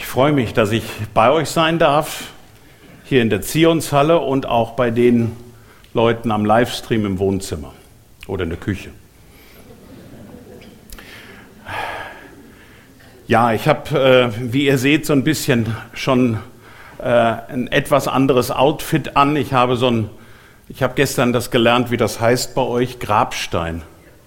freue mich, dass ich bei euch sein darf, hier in der Zionshalle und auch bei den Leuten am Livestream im Wohnzimmer oder in der Küche. Ja, ich habe, wie ihr seht, so ein bisschen schon ein etwas anderes Outfit an. Ich habe gestern das gelernt, wie das heißt bei euch, Grabstein.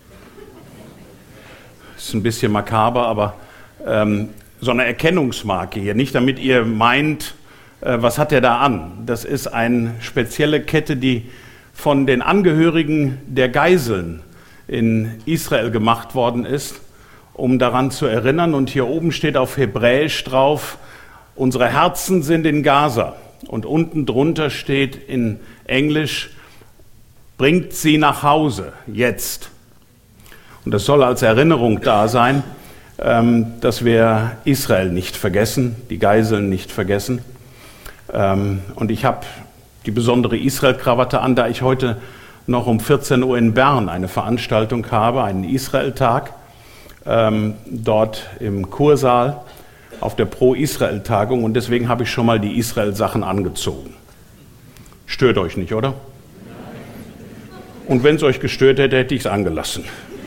Ist ein bisschen makaber, aber so eine Erkennungsmarke hier. Nicht damit ihr meint, was hat er da an? Das ist eine spezielle Kette, die von den Angehörigen der Geiseln in Israel gemacht worden ist, um daran zu erinnern. Und hier oben steht auf Hebräisch drauf, unsere Herzen sind in Gaza. Und unten drunter steht in Englisch, bringt sie nach Hause, jetzt. Und das soll als Erinnerung da sein, dass wir Israel nicht vergessen, die Geiseln nicht vergessen. Und ich habe die besondere Israel-Krawatte an, da ich heute noch um 14 Uhr in Bern eine Veranstaltung habe, einen Israel-Tag, dort im Kursaal auf der Pro-Israel-Tagung. Und deswegen habe ich schon mal die Israel-Sachen angezogen. Stört euch nicht, oder? Und wenn es euch gestört hätte, hätte ich es angelassen.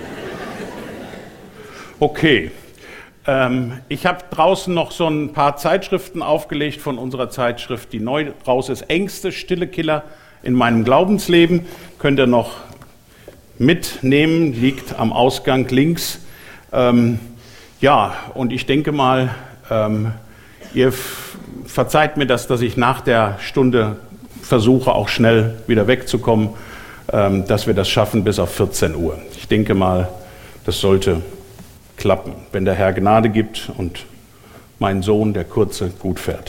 Okay. Ich habe draußen noch so ein paar Zeitschriften aufgelegt von unserer Zeitschrift, die neu raus ist. Ängste, stille Killer in meinem Glaubensleben. Könnt ihr noch mitnehmen, liegt am Ausgang links. Ja, und ich denke mal, ihr verzeiht mir das, dass ich nach der Stunde versuche, auch schnell wieder wegzukommen, dass wir das schaffen bis auf 14 Uhr. Ich denke mal, das sollte klappen, wenn der Herr Gnade gibt und mein Sohn, der Kurze, gut fährt.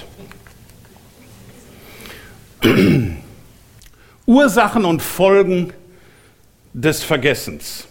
Ursachen und Folgen des Vergessens.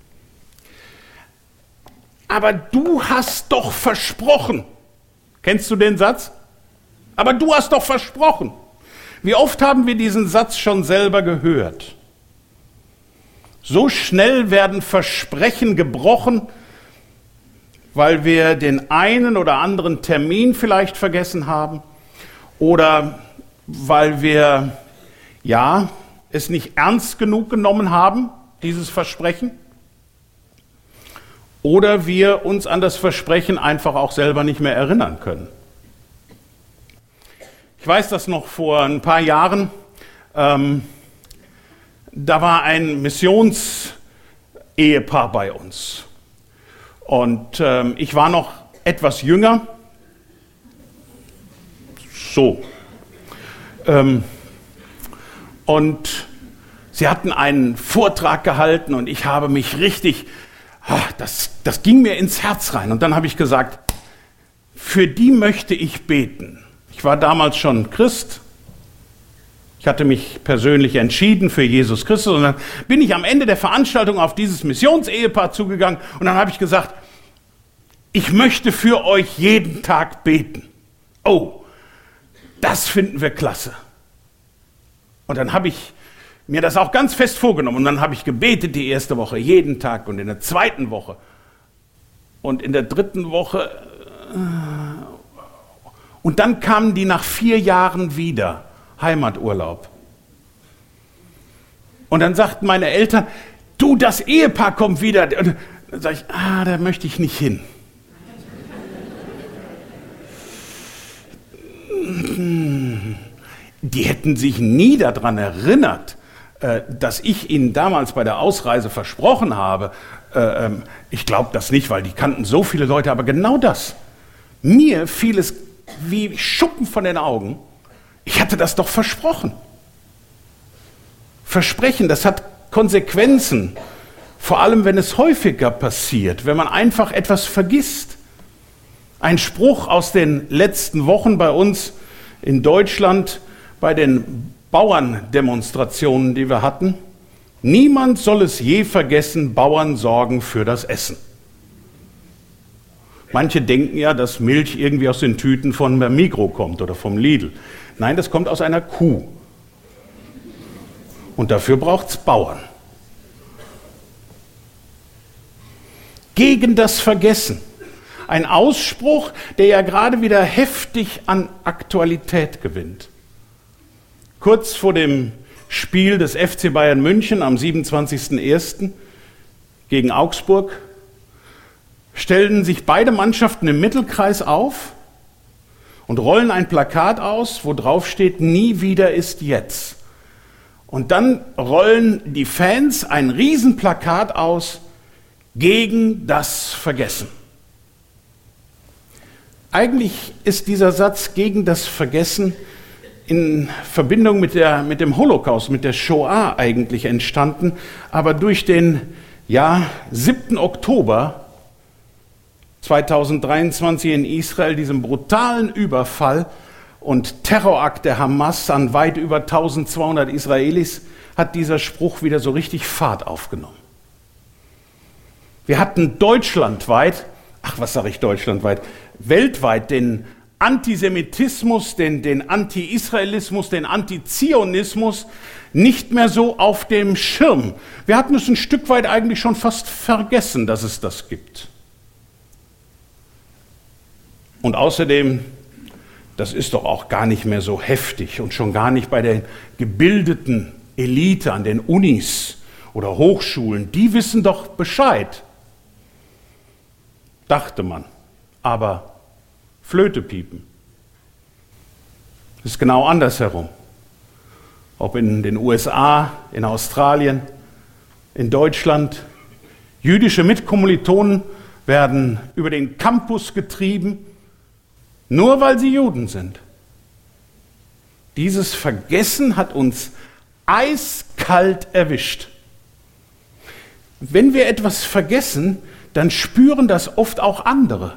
Aber du hast doch versprochen. Kennst du den Satz? Aber du hast doch versprochen. Wie oft haben wir diesen Satz schon selber gehört? So schnell werden Versprechen gebrochen, weil wir den einen oder anderen Termin vielleicht vergessen haben oder weil wir, ja, es nicht ernst genug genommen haben, dieses Versprechen, oder wir uns an das Versprechen einfach auch selber nicht mehr erinnern können. Ich weiß das noch vor ein paar Jahren, da war ein Missionsehepaar bei uns. Und ich war noch etwas jünger, und sie hatten einen Vortrag gehalten und ich habe mich richtig, das ging mir ins Herz rein. Und dann habe ich gesagt, für die möchte ich beten. Ich war damals schon Christ. Ich hatte mich persönlich entschieden für Jesus Christus und dann bin ich am Ende der Veranstaltung auf dieses Missionsehepaar zugegangen und dann habe ich gesagt, ich möchte für euch jeden Tag beten. Oh, das finden wir klasse. Und dann habe ich mir das auch ganz fest vorgenommen und dann habe ich gebetet die erste Woche, jeden Tag und in der zweiten Woche und in der dritten Woche und dann kamen die nach 4 Jahren wieder. Heimaturlaub. Und dann sagten meine Eltern, du, das Ehepaar kommt wieder. Und dann sage ich, da möchte ich nicht hin. Die hätten sich nie daran erinnert, dass ich ihnen damals bei der Ausreise versprochen habe. Ich glaube das nicht, weil die kannten so viele Leute, aber genau das. Mir fiel es wie Schuppen von den Augen. Ich hatte das doch versprochen. Versprechen, das hat Konsequenzen. Vor allem, wenn es häufiger passiert, wenn man einfach etwas vergisst. Ein Spruch aus den letzten Wochen bei uns in Deutschland, bei den Bauerndemonstrationen, die wir hatten. Niemand soll es je vergessen, Bauern sorgen für das Essen. Manche denken ja, dass Milch irgendwie aus den Tüten von der Migros kommt oder vom Lidl. Nein, das kommt aus einer Kuh. Und dafür braucht es Bauern. Gegen das Vergessen. Ein Ausspruch, der ja gerade wieder heftig an Aktualität gewinnt. Kurz vor dem Spiel des FC Bayern München am 27.01. gegen Augsburg stellen sich beide Mannschaften im Mittelkreis auf und rollen ein Plakat aus, wo drauf steht, nie wieder ist jetzt. Und dann rollen die Fans ein Riesenplakat aus gegen das Vergessen. Eigentlich ist dieser Satz gegen das Vergessen in Verbindung mit dem Holocaust, mit der Shoah eigentlich entstanden, aber durch den 7. Oktober 2023 in Israel, diesem brutalen Überfall und Terrorakt der Hamas an weit über 1200 Israelis, hat dieser Spruch wieder so richtig Fahrt aufgenommen. Wir hatten deutschlandweit, weltweit den Antisemitismus, den Anti-Israelismus, den Antizionismus nicht mehr so auf dem Schirm. Wir hatten es ein Stück weit eigentlich schon fast vergessen, dass es das gibt. Und außerdem, das ist doch auch gar nicht mehr so heftig und schon gar nicht bei der gebildeten Elite an den Unis oder Hochschulen. Die wissen doch Bescheid, dachte man. Aber Flöte piepen. Das ist genau andersherum. Ob in den USA, in Australien, in Deutschland. Jüdische Mitkommilitonen werden über den Campus getrieben, nur weil sie Juden sind. Dieses Vergessen hat uns eiskalt erwischt. Wenn wir etwas vergessen, dann spüren das oft auch andere.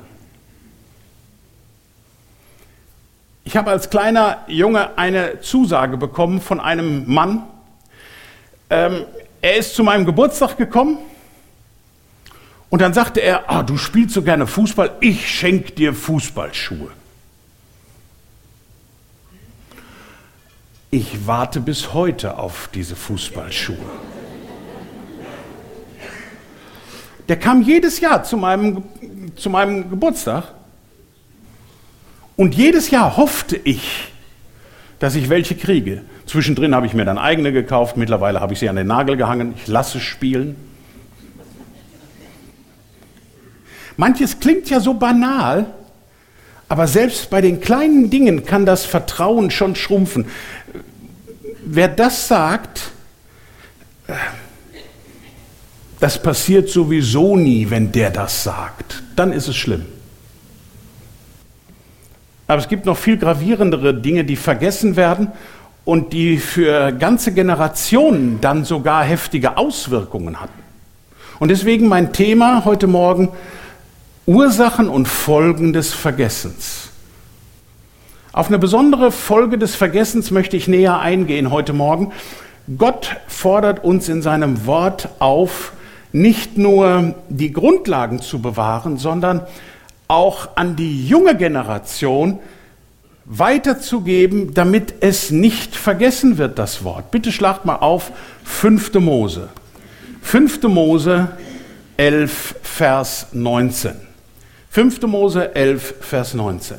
Ich habe als kleiner Junge eine Zusage bekommen von einem Mann. Er ist zu meinem Geburtstag gekommen und dann sagte er, du spielst so gerne Fußball, ich schenke dir Fußballschuhe. Ich warte bis heute auf diese Fußballschuhe. Der kam jedes Jahr zu meinem Geburtstag. Und jedes Jahr hoffte ich, dass ich welche kriege. Zwischendrin habe ich mir dann eigene gekauft, mittlerweile habe ich sie an den Nagel gehangen, ich lasse spielen. Manches klingt ja so banal, aber selbst bei den kleinen Dingen kann das Vertrauen schon schrumpfen. Wer das sagt, das passiert sowieso nie, wenn der das sagt, dann ist es schlimm. Aber es gibt noch viel gravierendere Dinge, die vergessen werden und die für ganze Generationen dann sogar heftige Auswirkungen hatten. Und deswegen mein Thema heute Morgen: Ursachen und Folgen des Vergessens. Auf eine besondere Folge des Vergessens möchte ich näher eingehen heute Morgen. Gott fordert uns in seinem Wort auf, nicht nur die Grundlagen zu bewahren, sondern auch an die junge Generation weiterzugeben, damit es nicht vergessen wird, das Wort. Bitte schlagt mal auf 5. Mose. 5. Mose 11, Vers 19. 5. Mose 11, Vers 19.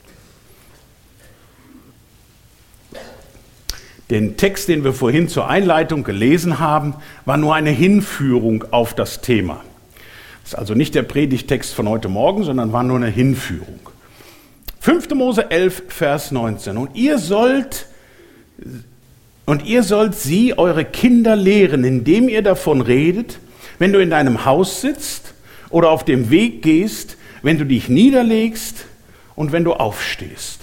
Den Text, den wir vorhin zur Einleitung gelesen haben, war nur eine Hinführung auf das Thema. Das ist also nicht der Predigtext von heute Morgen, sondern war nur eine Hinführung. 5. Mose 11, Vers 19. Und ihr sollt sie, eure Kinder, lehren, indem ihr davon redet, wenn du in deinem Haus sitzt oder auf dem Weg gehst, wenn du dich niederlegst und wenn du aufstehst.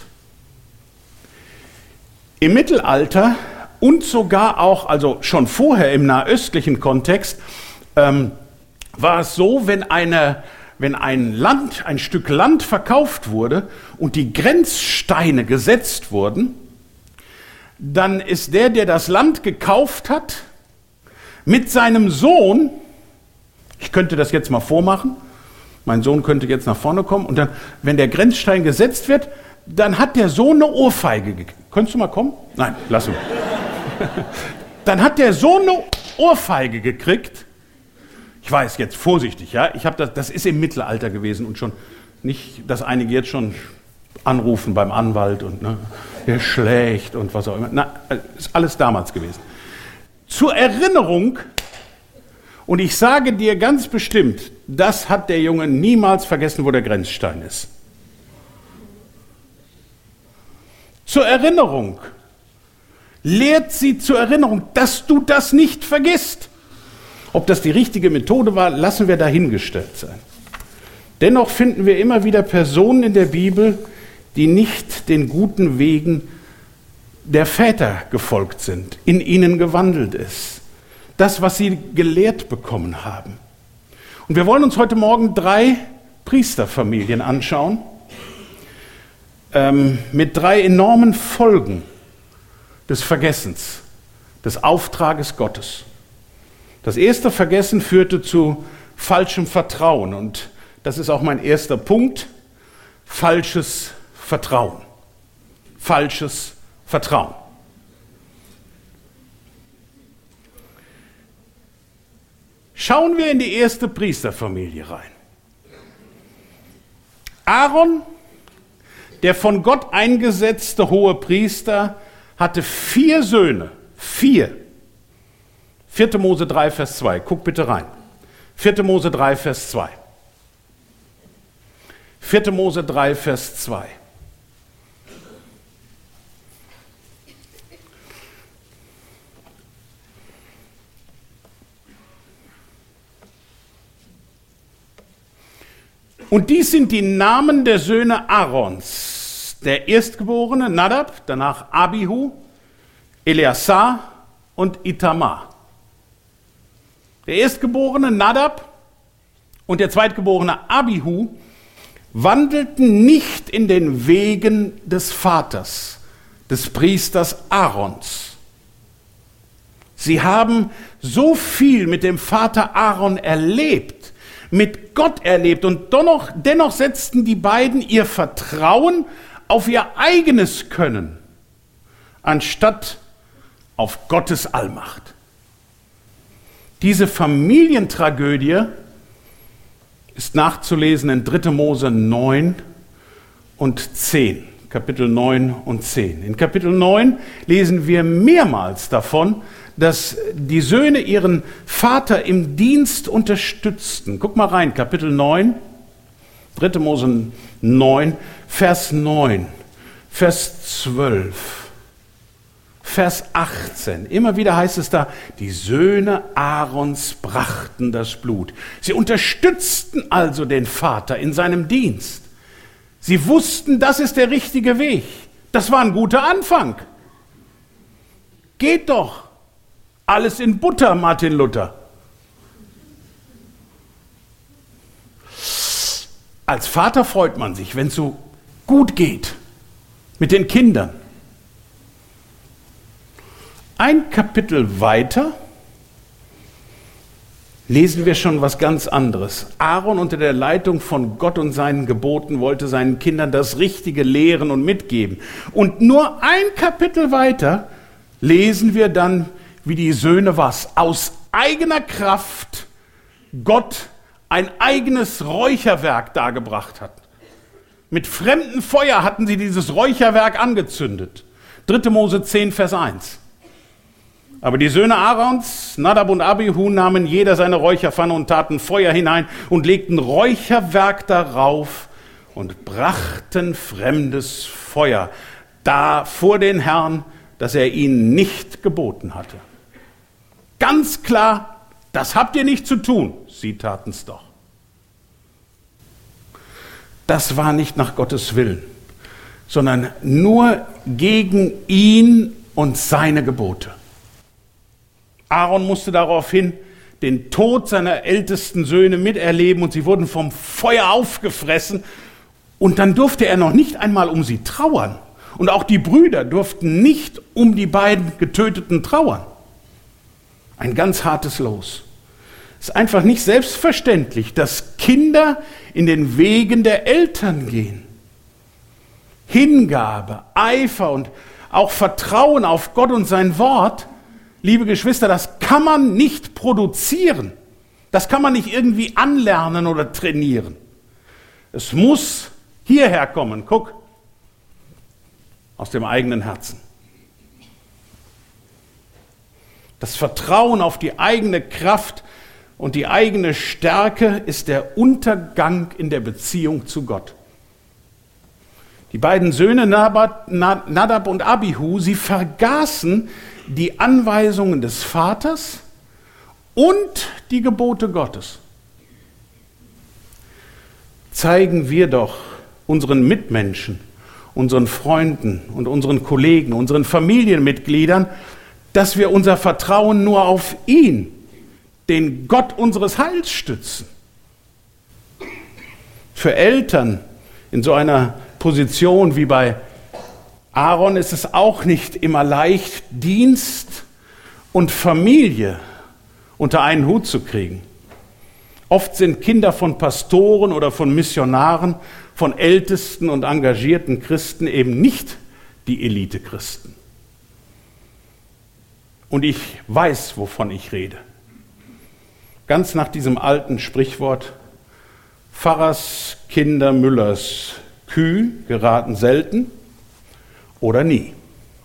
Im Mittelalter und sogar auch, also schon vorher im nahöstlichen Kontext, war es so, wenn ein Stück Land verkauft wurde und die Grenzsteine gesetzt wurden, dann ist der das Land gekauft hat, mit seinem Sohn, ich könnte das jetzt mal vormachen, mein Sohn könnte jetzt nach vorne kommen und dann, wenn der Grenzstein gesetzt wird, dann hat der Sohn eine Ohrfeige gekriegt. Könntest du mal kommen? Nein, lass ihn. Dann hat der Sohn eine Ohrfeige gekriegt. Ich weiß jetzt vorsichtig, ja. Das ist im Mittelalter gewesen und schon Nicht, dass einige jetzt schon anrufen beim Anwalt und der schlägt und was auch immer. Na, ist alles damals gewesen. Zur Erinnerung, und ich sage dir ganz bestimmt, das hat der Junge niemals vergessen, wo der Grenzstein ist. Zur Erinnerung. Lehrt sie zur Erinnerung, dass du das nicht vergisst. Ob das die richtige Methode war, lassen wir dahingestellt sein. Dennoch finden wir immer wieder Personen in der Bibel, die nicht den guten Wegen der Väter gefolgt sind, in ihnen gewandelt ist. Das, was sie gelehrt bekommen haben. Und wir wollen uns heute Morgen 3 Priesterfamilien anschauen, mit 3 enormen Folgen des Vergessens, des Auftrages Gottes. Das erste Vergessen führte zu falschem Vertrauen und das ist auch mein erster Punkt, falsches Vertrauen. Falsches Vertrauen. Schauen wir in die erste Priesterfamilie rein. Aaron, der von Gott eingesetzte hohe Priester, hatte 4 Söhne. 4. 4. Mose 3, Vers 2. Guck bitte rein. 4. Mose 3, Vers 2. 4. Mose 3, Vers 2. Und dies sind die Namen der Söhne Aarons. Der Erstgeborene Nadab, danach Abihu, Eleazar und Itamar. Der Erstgeborene Nadab und der Zweitgeborene Abihu wandelten nicht in den Wegen des Vaters, des Priesters Aarons. Sie haben so viel mit dem Vater Aaron erlebt, mit Gott erlebt und dennoch setzten die beiden ihr Vertrauen auf ihr eigenes Können, anstatt auf Gottes Allmacht. Diese Familientragödie ist nachzulesen in 3. Mose 9 und 10, Kapitel 9 und 10. In Kapitel 9 lesen wir mehrmals davon, dass die Söhne ihren Vater im Dienst unterstützten. Guck mal rein, Kapitel 9, 3. Mose 9, Vers 9, Vers 12, Vers 18. Immer wieder heißt es da, die Söhne Aarons brachten das Blut. Sie unterstützten also den Vater in seinem Dienst. Sie wussten, das ist der richtige Weg. Das war ein guter Anfang. Geht doch. Alles in Butter, Martin Luther. Als Vater freut man sich, wenn es so gut geht mit den Kindern. Ein Kapitel weiter lesen wir schon was ganz anderes. Aaron unter der Leitung von Gott und seinen Geboten wollte seinen Kindern das Richtige lehren und mitgeben. Und nur ein Kapitel weiter lesen wir dann, wie die Söhne was aus eigener Kraft Gott ein eigenes Räucherwerk dargebracht hat. Mit fremdem Feuer hatten sie dieses Räucherwerk angezündet. 3. Mose 10, Vers 1. Aber die Söhne Aarons, Nadab und Abihu, nahmen jeder seine Räucherpfanne und taten Feuer hinein und legten Räucherwerk darauf und brachten fremdes Feuer da vor den Herrn, das er ihnen nicht geboten hatte. Ganz klar, das habt ihr nicht zu tun. Sie taten es doch. Das war nicht nach Gottes Willen, sondern nur gegen ihn und seine Gebote. Aaron musste daraufhin den Tod seiner ältesten Söhne miterleben und sie wurden vom Feuer aufgefressen. Und dann durfte er noch nicht einmal um sie trauern. Und auch die Brüder durften nicht um die beiden Getöteten trauern. Ein ganz hartes Los. Es ist einfach nicht selbstverständlich, dass Kinder in den Wegen der Eltern gehen. Hingabe, Eifer und auch Vertrauen auf Gott und sein Wort, liebe Geschwister, das kann man nicht produzieren. Das kann man nicht irgendwie anlernen oder trainieren. Es muss hierher kommen, guck, aus dem eigenen Herzen. Das Vertrauen auf die eigene Kraft und die eigene Stärke ist der Untergang in der Beziehung zu Gott. Die beiden Söhne Nadab und Abihu, sie vergaßen die Anweisungen des Vaters und die Gebote Gottes. Zeigen wir doch unseren Mitmenschen, unseren Freunden und unseren Kollegen, unseren Familienmitgliedern, dass wir unser Vertrauen nur auf ihn, den Gott unseres Heils, stützen. Für Eltern in so einer Position wie bei Aaron ist es auch nicht immer leicht, Dienst und Familie unter einen Hut zu kriegen. Oft sind Kinder von Pastoren oder von Missionaren, von ältesten und engagierten Christen eben nicht die Elite-Christen. Und ich weiß, wovon ich rede. Ganz nach diesem alten Sprichwort: Pfarrers Kinder Müllers Kühe geraten selten oder nie.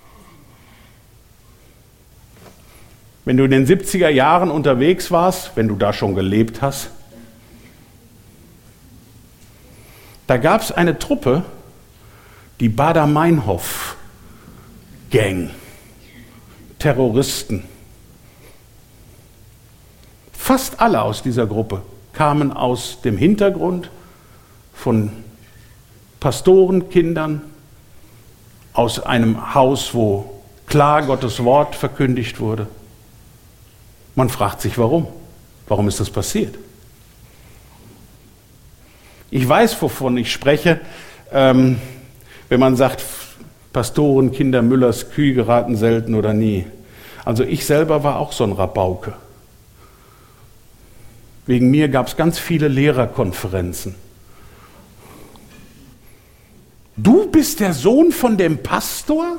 Wenn du in den 70er Jahren unterwegs warst, wenn du da schon gelebt hast, da gab es eine Truppe, die Baader-Meinhof-Gang, Terroristen. Fast alle aus dieser Gruppe kamen aus dem Hintergrund von Pastorenkindern, aus einem Haus, wo klar Gottes Wort verkündigt wurde. Man fragt sich, warum? Warum ist das passiert? Ich weiß, wovon ich spreche, wenn man sagt, Pastorenkinder Müllers Kühe geraten selten oder nie. Also ich selber war auch so ein Rabauke. Wegen mir gab es ganz viele Lehrerkonferenzen. Du bist der Sohn von dem Pastor?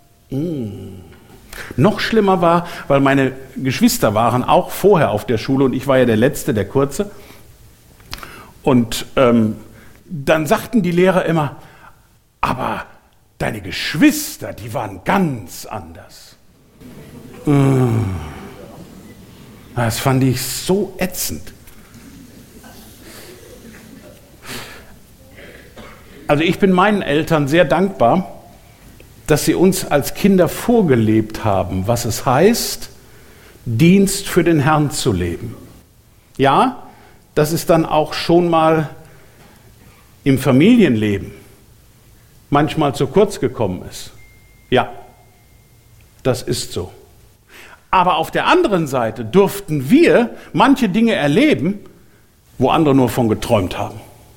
Noch schlimmer war, weil meine Geschwister waren auch vorher auf der Schule und ich war ja der Letzte, der Kurze. Und dann sagten die Lehrer immer, aber deine Geschwister, die waren ganz anders. Das fand ich so ätzend. Also ich bin meinen Eltern sehr dankbar, dass sie uns als Kinder vorgelebt haben, was es heißt, Dienst für den Herrn zu leben. Ja, dass es dann auch schon mal im Familienleben manchmal zu kurz gekommen ist. Ja, das ist so. Aber auf der anderen Seite durften wir manche Dinge erleben, wo andere nur von geträumt haben.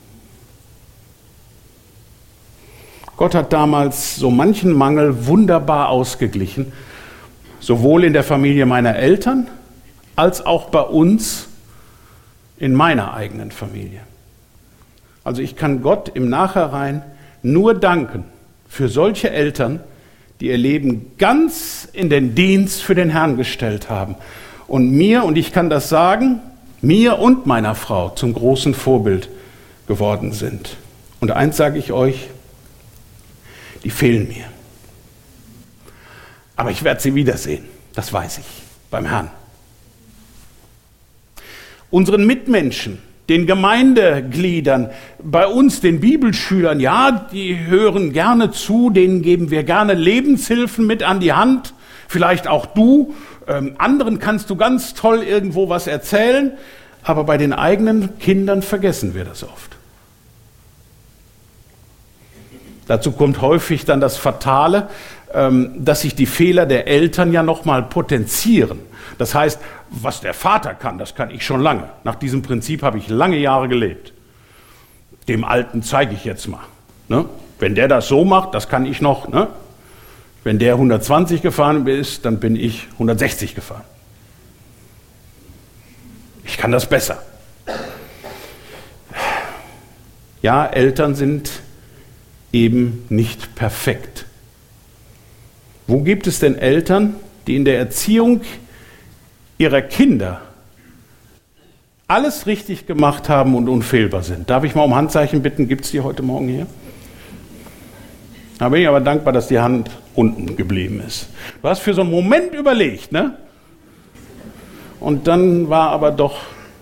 Gott hat damals so manchen Mangel wunderbar ausgeglichen, sowohl in der Familie meiner Eltern als auch bei uns in meiner eigenen Familie. Also ich kann Gott im Nachhinein nur danken für solche Eltern, die ihr Leben ganz in den Dienst für den Herrn gestellt haben und mir, und ich kann das sagen, mir und meiner Frau zum großen Vorbild geworden sind. Und eins sage ich euch, die fehlen mir. Aber ich werde sie wiedersehen, das weiß ich, beim Herrn. Unseren Mitmenschen, den Gemeindegliedern, bei uns, den Bibelschülern, ja, die hören gerne zu, denen geben wir gerne Lebenshilfen mit an die Hand, vielleicht auch du. Anderen kannst du ganz toll irgendwo was erzählen, aber bei den eigenen Kindern vergessen wir das oft. Dazu kommt häufig dann das Fatale, dass sich die Fehler der Eltern ja nochmal potenzieren. Das heißt, was der Vater kann, das kann ich schon lange. Nach diesem Prinzip habe ich lange Jahre gelebt. Dem Alten zeige ich jetzt mal. Ne? Wenn der das so macht, das kann ich noch. Ne? Wenn der 120 gefahren ist, dann bin ich 160 gefahren. Ich kann das besser. Ja, Eltern sind eben nicht perfekt. Wo gibt es denn Eltern, die in der Erziehung ihrer Kinder alles richtig gemacht haben und unfehlbar sind. Darf ich mal um Handzeichen bitten? Gibt es die heute Morgen hier? Da bin ich aber dankbar, dass die Hand unten geblieben ist. Du hast für so einen Moment überlegt, ne? Und dann war aber doch,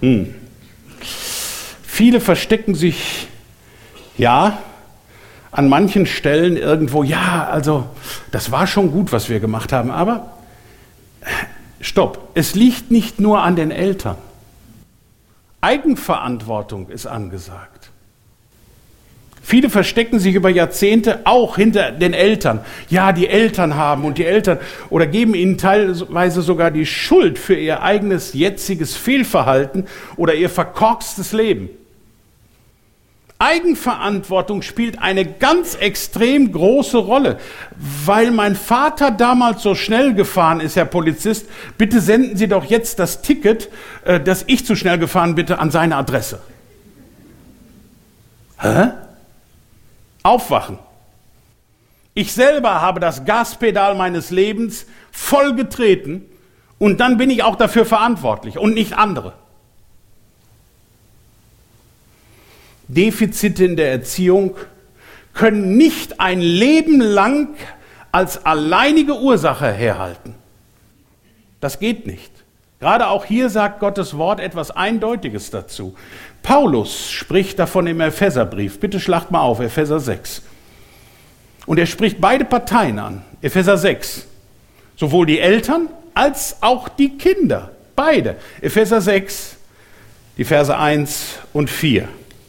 Viele verstecken sich, ja, an manchen Stellen irgendwo, ja, also das war schon gut, was wir gemacht haben, aber stopp, es liegt nicht nur an den Eltern. Eigenverantwortung ist angesagt. Viele verstecken sich über Jahrzehnte auch hinter den Eltern. Ja, die Eltern haben und die Eltern oder geben ihnen teilweise sogar die Schuld für ihr eigenes jetziges Fehlverhalten oder ihr verkorkstes Leben. Eigenverantwortung spielt eine ganz extrem große Rolle. Weil mein Vater damals so schnell gefahren ist, Herr Polizist, bitte senden Sie doch jetzt das Ticket, dass ich zu schnell gefahren bin, an seine Adresse. Hä? Aufwachen. Ich selber habe das Gaspedal meines Lebens voll getreten und dann bin ich auch dafür verantwortlich und nicht andere. Defizite in der Erziehung können nicht ein Leben lang als alleinige Ursache herhalten. Das geht nicht. Gerade auch hier sagt Gottes Wort etwas Eindeutiges dazu. Paulus spricht davon im Epheserbrief. Bitte schlagt mal auf, Epheser 6. Und er spricht beide Parteien an. Epheser 6. Sowohl die Eltern als auch die Kinder. Beide. Epheser 6, die Verse 1 und 4.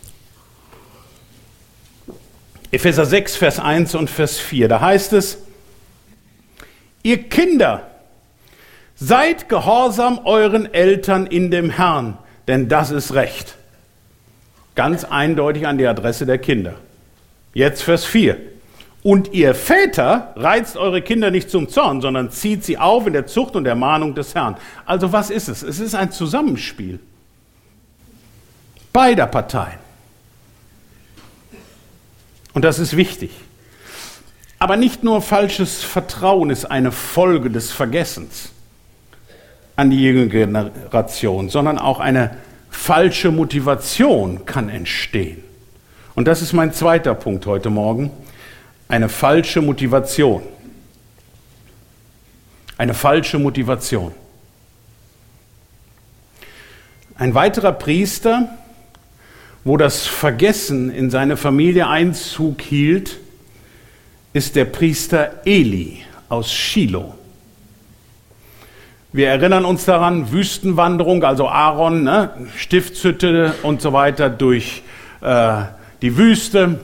Epheser 6, Vers 1 und Vers 4. Da heißt es, ihr Kinder, seid gehorsam euren Eltern in dem Herrn, denn das ist Recht. Ganz eindeutig an die Adresse der Kinder. Jetzt Vers 4. Und ihr Väter reizt eure Kinder nicht zum Zorn, sondern zieht sie auf in der Zucht und Ermahnung des Herrn. Also was ist es? Es ist ein Zusammenspiel beider Parteien. Und das ist wichtig. Aber nicht nur falsches Vertrauen ist eine Folge des Vergessens an die jüngere Generation, sondern auch eine falsche Motivation kann entstehen. Und das ist mein zweiter Punkt heute Morgen. Eine falsche Motivation. Eine falsche Motivation. Ein weiterer Priester, wo das Vergessen in seine Familie Einzug hielt, ist der Priester Eli aus Schilo. Wir erinnern uns daran, Wüstenwanderung, also Aaron, ne, Stiftshütte und so weiter durch die Wüste.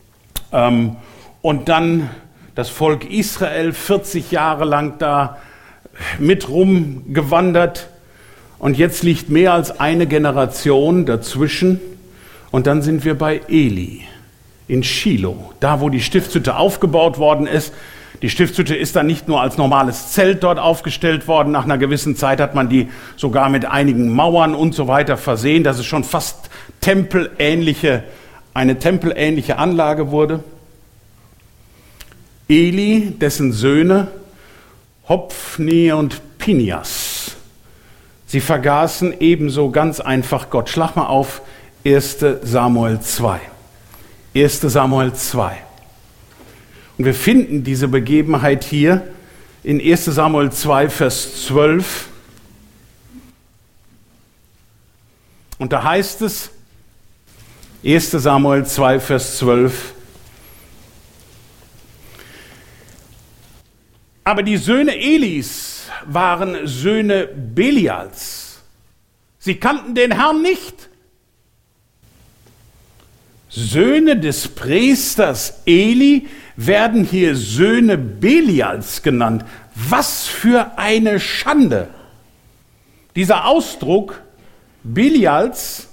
Und dann das Volk Israel 40 Jahre lang da mit rumgewandert. Und jetzt liegt mehr als eine Generation dazwischen. Und dann sind wir bei Eli in Schilo, da wo die Stiftshütte aufgebaut worden ist. Die Stiftshütte ist dann nicht nur als normales Zelt dort aufgestellt worden. Nach einer gewissen Zeit hat man die sogar mit einigen Mauern und so weiter versehen, dass es schon fast eine tempelähnliche Anlage wurde. Eli, dessen Söhne Hopfni und Pinjas, sie vergaßen ebenso ganz einfach Gott. Schlag mal auf 1. Samuel 2. 1. Samuel 2. Und wir finden diese Begebenheit hier in 1. Samuel 2, Vers 12. Und da heißt es, 1. Samuel 2, Vers 12, aber die Söhne Elis waren Söhne Belials. Sie kannten den Herrn nicht. Söhne des Priesters Eli werden hier Söhne Belials genannt. Was für eine Schande! Dieser Ausdruck Belials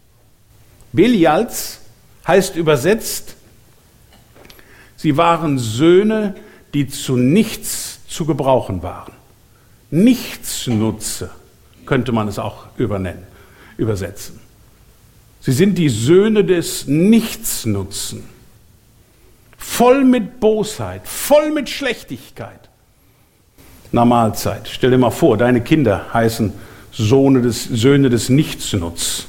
heißt übersetzt, sie waren Söhne, die zu nichts zu gebrauchen waren. Nichtsnutze könnte man es auch übersetzen. Sie sind die Söhne des Nichtsnutzen. Voll mit Bosheit, voll mit Schlechtigkeit. Na Mahlzeit. Stell dir mal vor, deine Kinder heißen Söhne des Nichtsnutz.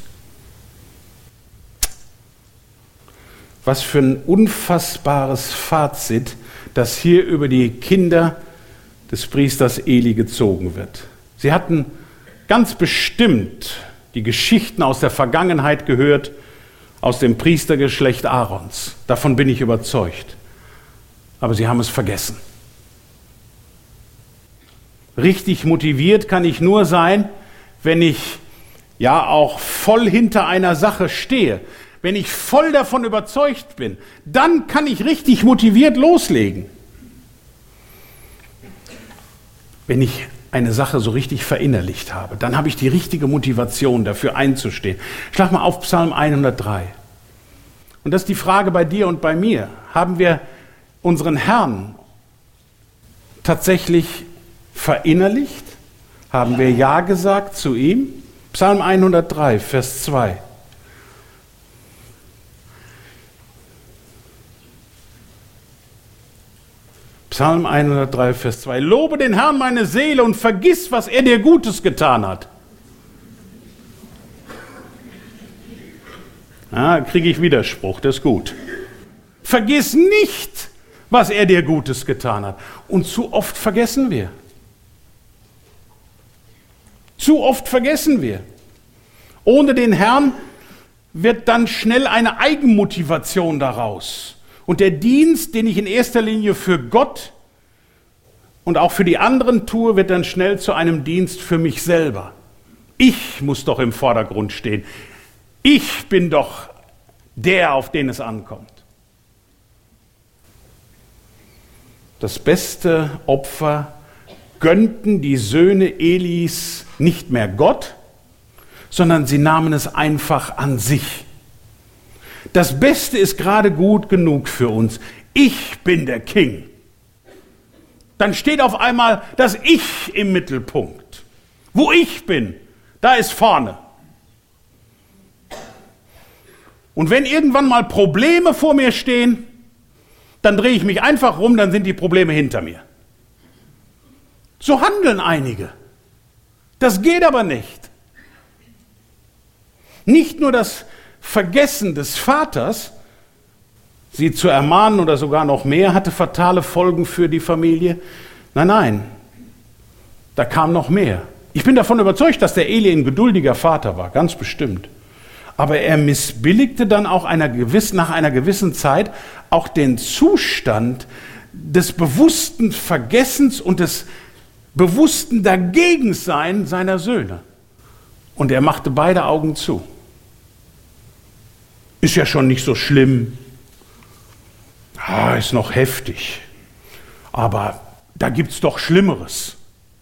Was für ein unfassbares Fazit, das hier über die Kinder des Priesters Eli gezogen wird. Sie hatten ganz bestimmt die Geschichten aus der Vergangenheit gehört, aus dem Priestergeschlecht Aarons. Davon bin ich überzeugt. Aber sie haben es vergessen. Richtig motiviert kann ich nur sein, wenn ich ja auch voll hinter einer Sache stehe. Wenn ich voll davon überzeugt bin, dann kann ich richtig motiviert loslegen. Wenn ich eine Sache so richtig verinnerlicht habe, dann habe ich die richtige Motivation, dafür einzustehen. Schlag mal auf Psalm 103. Und das ist die Frage bei dir und bei mir. Haben wir unseren Herrn tatsächlich verinnerlicht? Haben wir Ja gesagt zu ihm? Psalm 103, Vers 2. Psalm 103, Vers 2. Lobe den Herrn meine Seele und vergiss, was er dir Gutes getan hat. Kriege ich Widerspruch, das ist gut. Vergiss nicht, was er dir Gutes getan hat. Und zu oft vergessen wir. Zu oft vergessen wir. Ohne den Herrn wird dann schnell eine Eigenmotivation daraus. Und der Dienst, den ich in erster Linie für Gott und auch für die anderen tue, wird dann schnell zu einem Dienst für mich selber. Ich muss doch im Vordergrund stehen. Ich bin doch der, auf den es ankommt. Das beste Opfer gönnten die Söhne Elis nicht mehr Gott, sondern sie nahmen es einfach an sich. Das Beste ist gerade gut genug für uns. Ich bin der King. Dann steht auf einmal das Ich im Mittelpunkt. Wo ich bin, da ist vorne. Und wenn irgendwann mal Probleme vor mir stehen, dann drehe ich mich einfach rum, dann sind die Probleme hinter mir. So handeln einige. Das geht aber nicht. Nicht nur das Vergessen des Vaters, sie zu ermahnen oder sogar noch mehr, hatte fatale Folgen für die Familie. Nein, da kam noch mehr. Ich bin davon überzeugt, dass der Eli ein geduldiger Vater war, ganz bestimmt. Aber er missbilligte dann auch nach einer gewissen Zeit auch den Zustand des bewussten Vergessens und des bewussten Dagegensein seiner Söhne. Und er machte beide Augen zu. Ist ja schon nicht so schlimm. Ist noch heftig. Aber da gibt es doch Schlimmeres.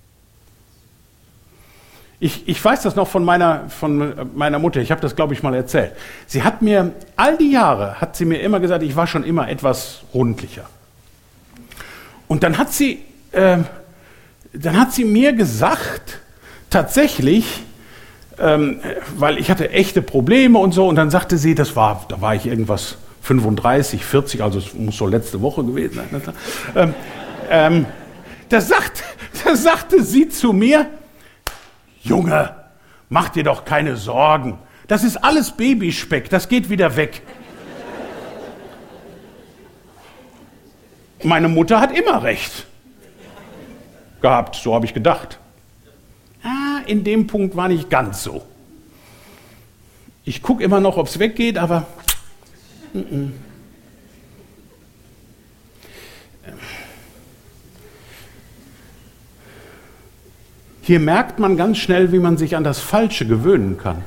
Ich weiß das noch von meiner Mutter. Ich habe das, glaube ich, mal erzählt. Sie hat mir, all die Jahre, hat sie mir immer gesagt, ich war schon immer etwas rundlicher. Und dann hat sie mir gesagt, tatsächlich, weil ich hatte echte Probleme und so, und dann sagte sie, da war ich irgendwas 35, 40, also es muss so letzte Woche gewesen sein. Da sagte sie zu mir, Junge, mach dir doch keine Sorgen, das ist alles Babyspeck, das geht wieder weg. Meine Mutter hat immer recht gehabt, so habe ich gedacht. In dem Punkt war nicht ganz so. Ich gucke immer noch, ob es weggeht, aber Hier merkt man ganz schnell, wie man sich an das Falsche gewöhnen kann.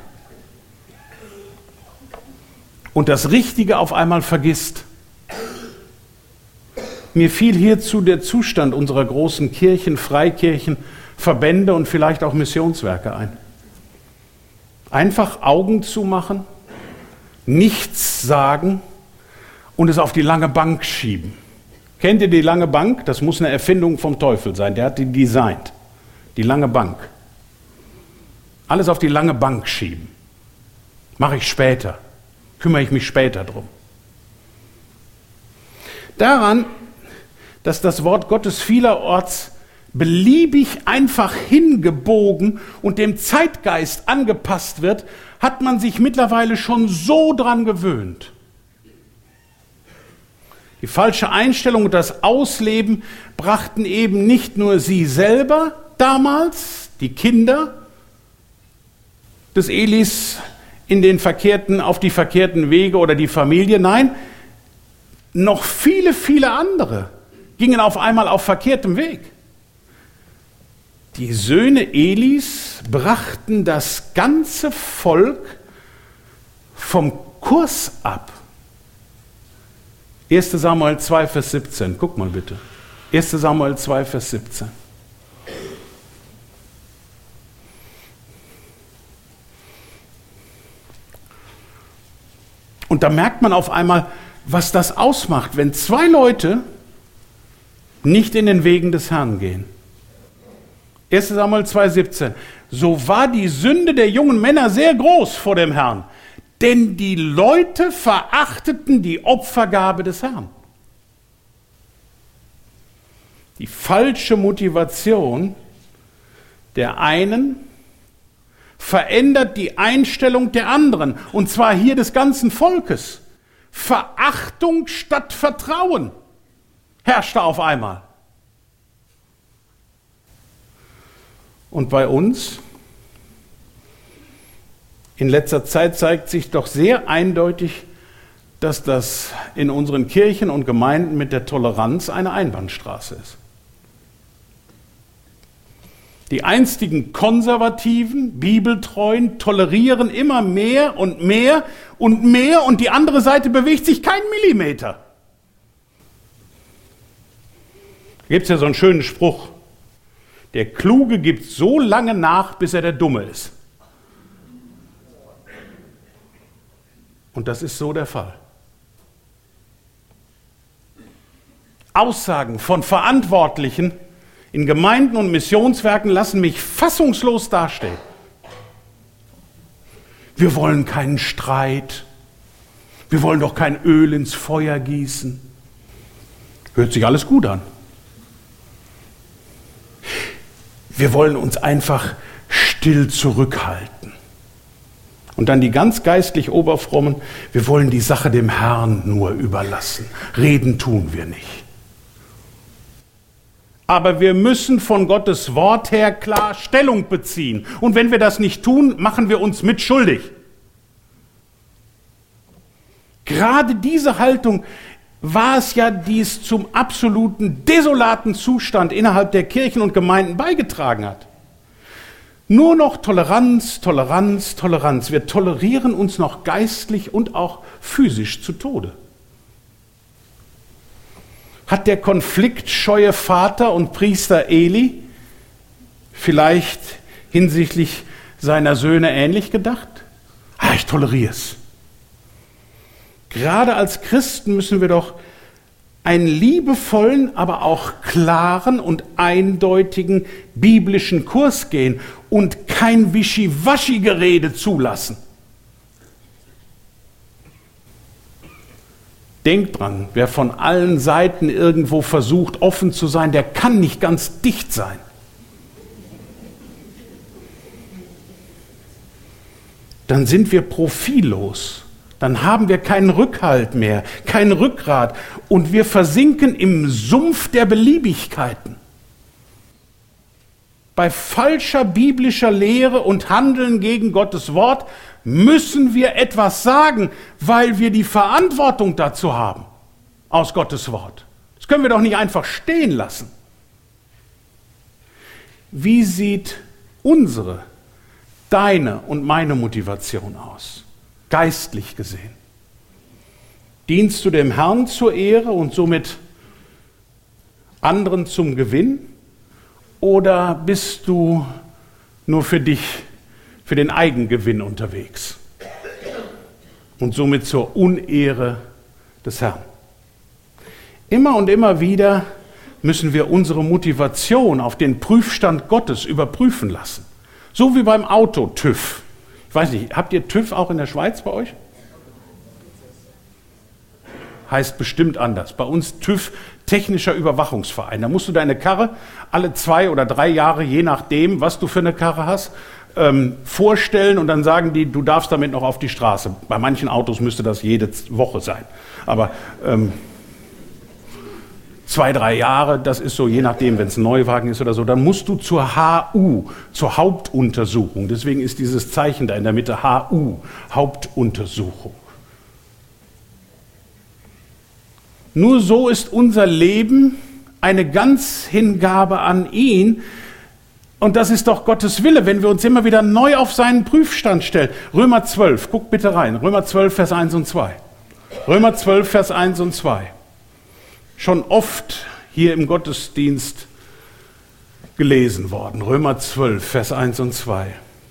Und das Richtige auf einmal vergisst. Mir fiel hierzu der Zustand unserer großen Kirchen, Freikirchen, Verbände und vielleicht auch Missionswerke ein. Einfach Augen zumachen, nichts sagen und es auf die lange Bank schieben. Kennt ihr die lange Bank? Das muss eine Erfindung vom Teufel sein, der hat die designt. Die lange Bank. Alles auf die lange Bank schieben. Mache ich später. Kümmere ich mich später drum. Daran, dass das Wort Gottes vielerorts beliebig einfach hingebogen und dem Zeitgeist angepasst wird, hat man sich mittlerweile schon so dran gewöhnt. Die falsche Einstellung und das Ausleben brachten eben nicht nur sie selber damals, die Kinder des Elis, auf die verkehrten Wege oder die Familie. Nein, noch viele, viele andere gingen auf einmal auf verkehrtem Weg. Die Söhne Elis brachten das ganze Volk vom Kurs ab. 1. Samuel 2, Vers 17. Guck mal bitte. 1. Samuel 2, Vers 17. Und da merkt man auf einmal, was das ausmacht, wenn zwei Leute nicht in den Wegen des Herrn gehen. 1. Samuel 2,17. So war die Sünde der jungen Männer sehr groß vor dem Herrn, denn die Leute verachteten die Opfergabe des Herrn. Die falsche Motivation der einen verändert die Einstellung der anderen, und zwar hier des ganzen Volkes. Verachtung statt Vertrauen herrschte auf einmal. Und bei uns in letzter Zeit zeigt sich doch sehr eindeutig, dass das in unseren Kirchen und Gemeinden mit der Toleranz eine Einbahnstraße ist. Die einstigen Konservativen, Bibeltreuen tolerieren immer mehr und mehr und mehr, und die andere Seite bewegt sich keinen Millimeter. Da gibt es ja so einen schönen Spruch: Der Kluge gibt so lange nach, bis er der Dumme ist. Und das ist so der Fall. Aussagen von Verantwortlichen in Gemeinden und Missionswerken lassen mich fassungslos dastehen. Wir wollen keinen Streit. Wir wollen doch kein Öl ins Feuer gießen. Hört sich alles gut an. Wir wollen uns einfach still zurückhalten. Und dann die ganz geistlich Oberfrommen: Wir wollen die Sache dem Herrn nur überlassen. Reden tun wir nicht. Aber wir müssen von Gottes Wort her klar Stellung beziehen. Und wenn wir das nicht tun, machen wir uns mitschuldig. Gerade diese Haltung war es ja, die es zum absoluten desolaten Zustand innerhalb der Kirchen und Gemeinden beigetragen hat. Nur noch Toleranz, Toleranz, Toleranz. Wir tolerieren uns noch geistlich und auch physisch zu Tode. Hat der konfliktscheue Vater und Priester Eli vielleicht hinsichtlich seiner Söhne ähnlich gedacht? Ich toleriere es. Gerade als Christen müssen wir doch einen liebevollen, aber auch klaren und eindeutigen biblischen Kurs gehen und kein Wischiwaschi-Gerede zulassen. Denkt dran, wer von allen Seiten irgendwo versucht, offen zu sein, der kann nicht ganz dicht sein. Dann sind wir profillos. Dann haben wir keinen Rückhalt mehr, kein Rückgrat, und wir versinken im Sumpf der Beliebigkeiten. Bei falscher biblischer Lehre und Handeln gegen Gottes Wort müssen wir etwas sagen, weil wir die Verantwortung dazu haben, aus Gottes Wort. Das können wir doch nicht einfach stehen lassen. Wie sieht unsere, deine und meine Motivation aus? Geistlich gesehen. Dienst du dem Herrn zur Ehre und somit anderen zum Gewinn? Oder bist du nur für dich, für den Eigengewinn unterwegs und somit zur Unehre des Herrn? Immer und immer wieder müssen wir unsere Motivation auf den Prüfstand Gottes überprüfen lassen. So wie beim Auto TÜV. Ich weiß nicht, habt ihr TÜV auch in der Schweiz bei euch? heißt bestimmt anders. Bei uns TÜV, Technischer Überwachungsverein. Da musst du deine Karre alle 2 oder 3 Jahre, je nachdem, was du für eine Karre hast, vorstellen und dann sagen die, du darfst damit noch auf die Straße. Bei manchen Autos müsste das jede Woche sein. Aber 2, 3 Jahre, das ist so, je nachdem, wenn es ein Neuwagen ist oder so, dann musst du zur HU, zur Hauptuntersuchung. Deswegen ist dieses Zeichen da in der Mitte HU, Hauptuntersuchung. Nur so ist unser Leben eine Ganzhingabe an ihn. Und das ist doch Gottes Wille, wenn wir uns immer wieder neu auf seinen Prüfstand stellen. Römer 12, guck bitte rein. Römer 12, Vers 1 und 2. Römer 12, Vers 1 und 2. Schon oft hier im Gottesdienst gelesen worden. Römer 12, Vers 1 und 2.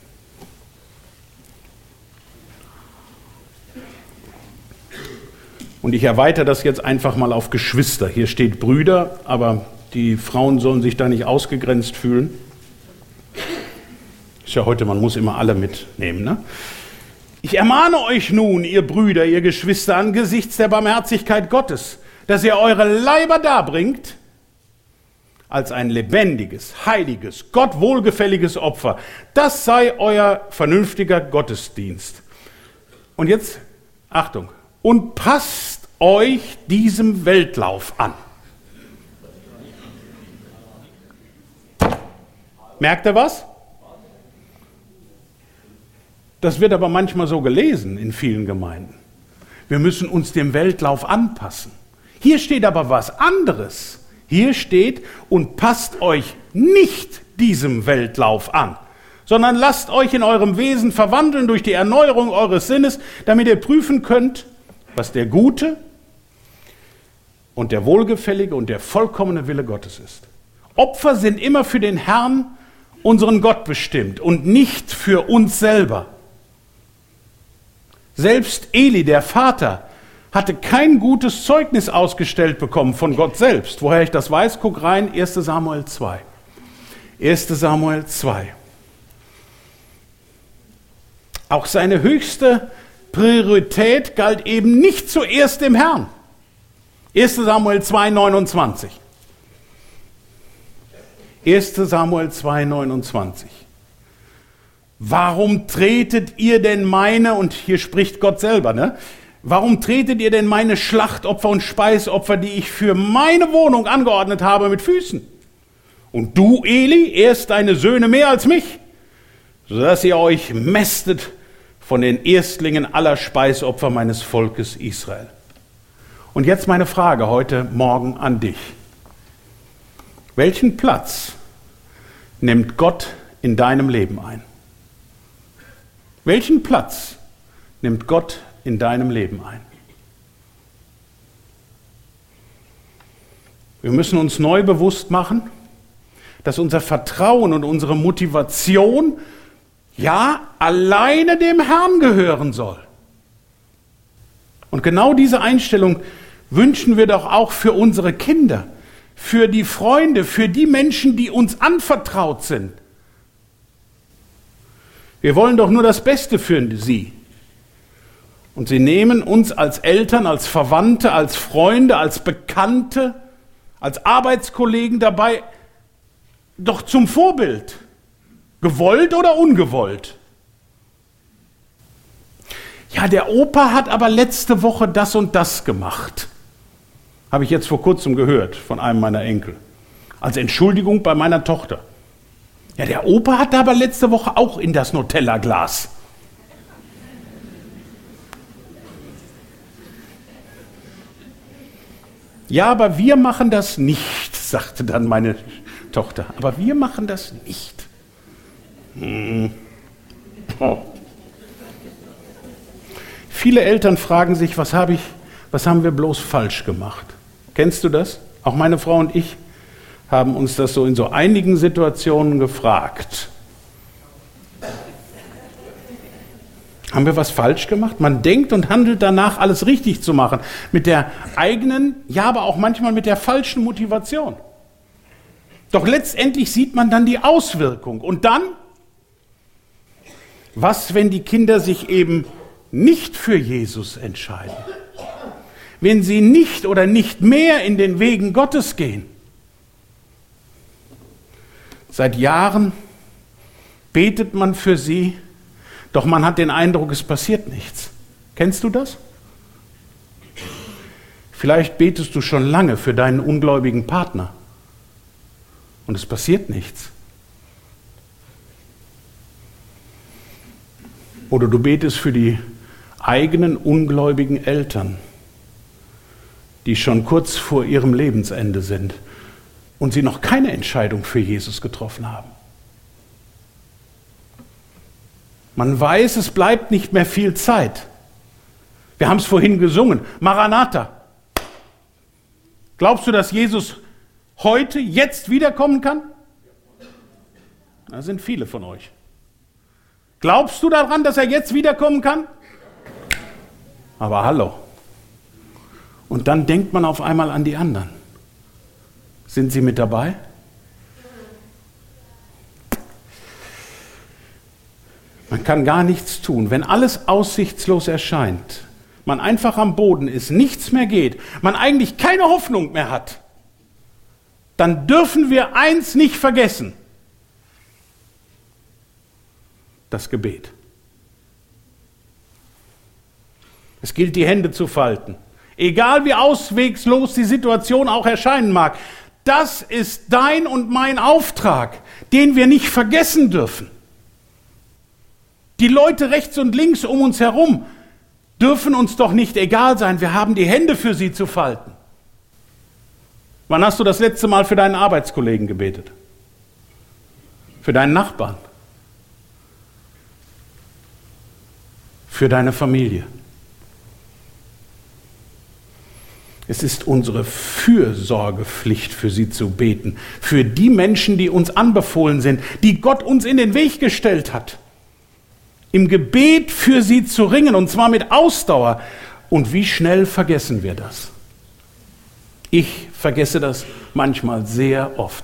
Und ich erweitere das jetzt einfach mal auf Geschwister. Hier steht Brüder, aber die Frauen sollen sich da nicht ausgegrenzt fühlen. Ist ja heute, man muss immer alle mitnehmen, ne? Ich ermahne euch nun, ihr Brüder, ihr Geschwister, angesichts der Barmherzigkeit Gottes, dass ihr eure Leiber darbringt als ein lebendiges, heiliges, Gott wohlgefälliges Opfer. Das sei euer vernünftiger Gottesdienst. Und jetzt, Achtung, und passt euch diesem Weltlauf an. Merkt ihr was? Das wird aber manchmal so gelesen in vielen Gemeinden. Wir müssen uns dem Weltlauf anpassen. Hier steht aber was anderes. Hier steht, und passt euch nicht diesem Weltlauf an, sondern lasst euch in eurem Wesen verwandeln durch die Erneuerung eures Sinnes, damit ihr prüfen könnt, was der gute und der wohlgefällige und der vollkommene Wille Gottes ist. Opfer sind immer für den Herrn, unseren Gott, bestimmt und nicht für uns selber. Selbst Eli, der Vater, hatte kein gutes Zeugnis ausgestellt bekommen von Gott selbst. Woher ich das weiß, guck rein, 1. Samuel 2. 1. Samuel 2. Auch seine höchste Priorität galt eben nicht zuerst dem Herrn. 1. Samuel 2, 29. 1. Samuel 2, 29. Warum tretet ihr denn meine, und hier spricht Gott selber, ne? Warum tretet ihr denn meine Schlachtopfer und Speisopfer, die ich für meine Wohnung angeordnet habe, mit Füßen? Und du, Eli, ehrst deine Söhne mehr als mich, sodass ihr euch mästet von den Erstlingen aller Speisopfer meines Volkes Israel. Und jetzt meine Frage heute Morgen an dich. Welchen Platz nimmt Gott in deinem Leben ein? Welchen Platz nimmt Gott in deinem Leben ein? Wir müssen uns neu bewusst machen, dass unser Vertrauen und unsere Motivation ja alleine dem Herrn gehören soll. Und genau diese Einstellung wünschen wir doch auch für unsere Kinder, für die Freunde, für die Menschen, die uns anvertraut sind. Wir wollen doch nur das Beste für sie. Und sie nehmen uns als Eltern, als Verwandte, als Freunde, als Bekannte, als Arbeitskollegen dabei doch zum Vorbild. Gewollt oder ungewollt? Ja, der Opa hat aber letzte Woche das und das gemacht. Habe ich jetzt vor kurzem gehört von einem meiner Enkel. Als Entschuldigung bei meiner Tochter. Ja, der Opa hat aber letzte Woche auch in das Nutella-Glas. Ja, aber wir machen das nicht, sagte dann meine Tochter. Aber wir machen das nicht. Oh. Viele Eltern fragen sich, was haben wir bloß falsch gemacht? Kennst du das? Auch meine Frau und ich haben uns das so in so einigen Situationen gefragt. Haben wir was falsch gemacht? Man denkt und handelt danach, alles richtig zu machen. Mit der eigenen, ja, aber auch manchmal mit der falschen Motivation. Doch letztendlich sieht man dann die Auswirkung. Und dann, was, wenn die Kinder sich eben nicht für Jesus entscheiden? wenn sie nicht oder nicht mehr in den Wegen Gottes gehen. Seit Jahren betet man für sie, doch man hat den Eindruck, es passiert nichts. Kennst du das? Vielleicht betest du schon lange für deinen ungläubigen Partner und es passiert nichts. Oder du betest für die eigenen ungläubigen Eltern, die schon kurz vor ihrem Lebensende sind und sie noch keine Entscheidung für Jesus getroffen haben. Man weiß, es bleibt nicht mehr viel Zeit. Wir haben es vorhin gesungen, Maranatha. Glaubst du, dass Jesus heute, jetzt wiederkommen kann? Da sind viele von euch. Glaubst du daran, dass er jetzt wiederkommen kann? Aber hallo. Und dann denkt man auf einmal an die anderen. Sind sie mit dabei? Man kann gar nichts tun. Wenn alles aussichtslos erscheint, man einfach am Boden ist, nichts mehr geht, man eigentlich keine Hoffnung mehr hat, dann dürfen wir eins nicht vergessen: das Gebet. Es gilt, die Hände zu falten. Egal wie auswegslos die Situation auch erscheinen mag, das ist dein und mein Auftrag, den wir nicht vergessen dürfen. Die Leute rechts und links um uns herum dürfen uns doch nicht egal sein. Wir haben die Hände für sie zu falten. Wann hast du das letzte Mal für deinen Arbeitskollegen gebetet? Für deinen Nachbarn? Für deine Familie? Es ist unsere Fürsorgepflicht, für sie zu beten. Für die Menschen, die uns anbefohlen sind, die Gott uns in den Weg gestellt hat. Im Gebet für sie zu ringen, und zwar mit Ausdauer. Und wie schnell vergessen wir das? Ich vergesse das manchmal sehr oft.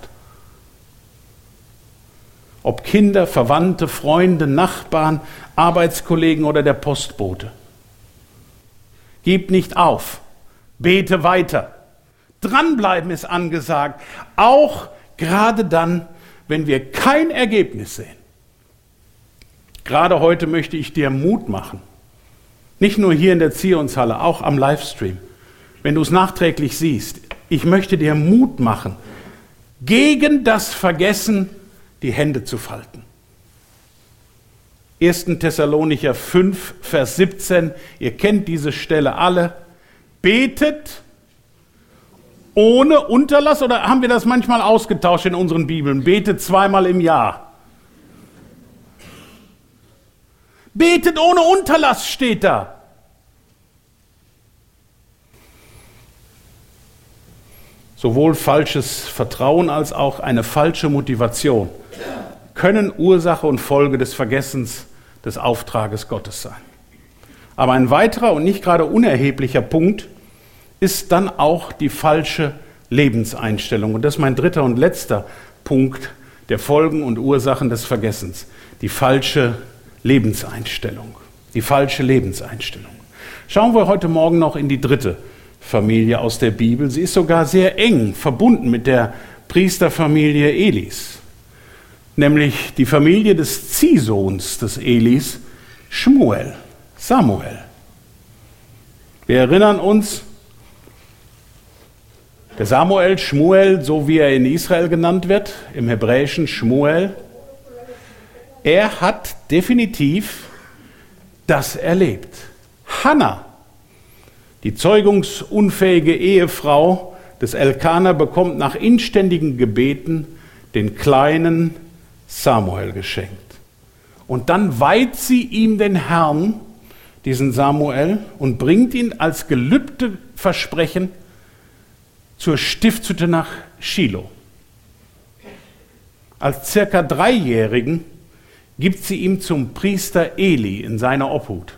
Ob Kinder, Verwandte, Freunde, Nachbarn, Arbeitskollegen oder der Postbote. Gib nicht auf, bete weiter. Dranbleiben ist angesagt, auch gerade dann, wenn wir kein Ergebnis sehen. Gerade heute möchte ich dir Mut machen. Nicht nur hier in der Zionshalle, auch am Livestream. Wenn du es nachträglich siehst, ich möchte dir Mut machen, gegen das Vergessen die Hände zu falten. 1. Thessalonicher 5, Vers 17, ihr kennt diese Stelle alle. Betet ohne Unterlass, oder haben wir das manchmal ausgetauscht in unseren Bibeln? Betet zweimal im Jahr. Betet ohne Unterlass steht da. Sowohl falsches Vertrauen als auch eine falsche Motivation können Ursache und Folge des Vergessens des Auftrages Gottes sein. Aber ein weiterer und nicht gerade unerheblicher Punkt ist dann auch die falsche Lebenseinstellung. Und das ist mein dritter und letzter Punkt der Folgen und Ursachen des Vergessens. Die falsche Lebenseinstellung. Die falsche Lebenseinstellung. Schauen wir heute Morgen noch in die dritte Familie aus der Bibel. Sie ist sogar sehr eng verbunden mit der Priesterfamilie Elis. Nämlich die Familie des Ziehsohns des Elis, Schmuel, Samuel. Wir erinnern uns, der Samuel, Schmuel, so wie er in Israel genannt wird, im Hebräischen Schmuel, er hat definitiv das erlebt. Hannah, die zeugungsunfähige Ehefrau des Elkana, bekommt nach inständigen Gebeten den kleinen Samuel geschenkt. Und dann weiht sie ihm den Herrn, diesen Samuel, und bringt ihn als Gelübdeversprechen zur Stiftshütte nach Schilo. Als circa 3-Jährigen gibt sie ihm zum Priester Eli in seiner Obhut.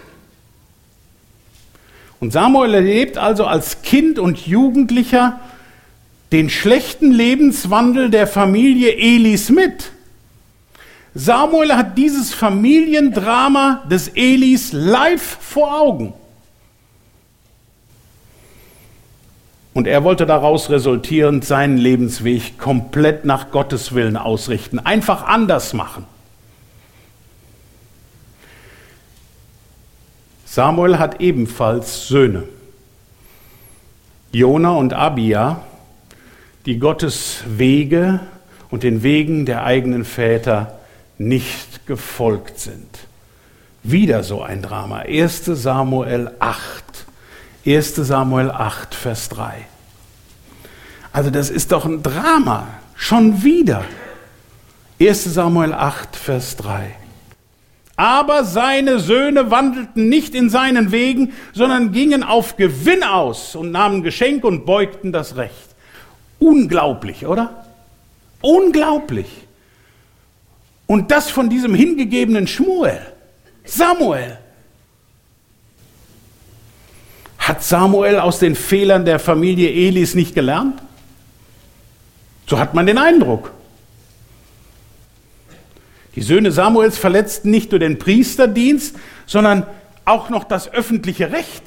Und Samuel erlebt also als Kind und Jugendlicher den schlechten Lebenswandel der Familie Elis mit. Samuel hat dieses Familiendrama des Elis live vor Augen. Und er wollte daraus resultierend seinen Lebensweg komplett nach Gottes Willen ausrichten, einfach anders machen. Samuel hat ebenfalls Söhne, Jona und Abia, die Gottes Wege und den Wegen der eigenen Väter nicht gefolgt sind. Wieder so ein Drama. 1. Samuel 8. 1. Samuel 8, Vers 3. Also das ist doch ein Drama. Schon wieder. 1. Samuel 8, Vers 3. Aber seine Söhne wandelten nicht in seinen Wegen, sondern gingen auf Gewinn aus und nahmen Geschenk und beugten das Recht. Unglaublich, oder? Unglaublich. Und das von diesem hingegebenen Samuel. Hat Samuel aus den Fehlern der Familie Elis nicht gelernt? So hat man den Eindruck. Die Söhne Samuels verletzten nicht nur den Priesterdienst, sondern auch noch das öffentliche Recht.